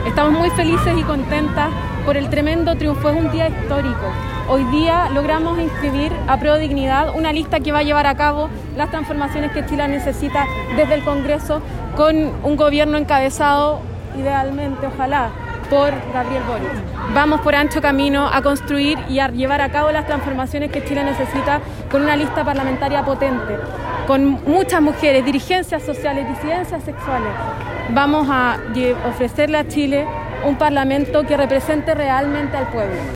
Estamos muy felices y contentas por el tremendo triunfo. Es un día histórico. Hoy día logramos inscribir a Prueba de Dignidad una lista que va a llevar a cabo las transformaciones que Chile necesita desde el Congreso, con un gobierno encabezado, idealmente, ojalá, por Gabriel Boric. Vamos por ancho camino a construir y a llevar a cabo las transformaciones que Chile necesita, con una lista parlamentaria potente, con muchas mujeres, dirigencias sociales, disidencias sexuales. Vamos a ofrecerle a Chile un parlamento que represente realmente al pueblo.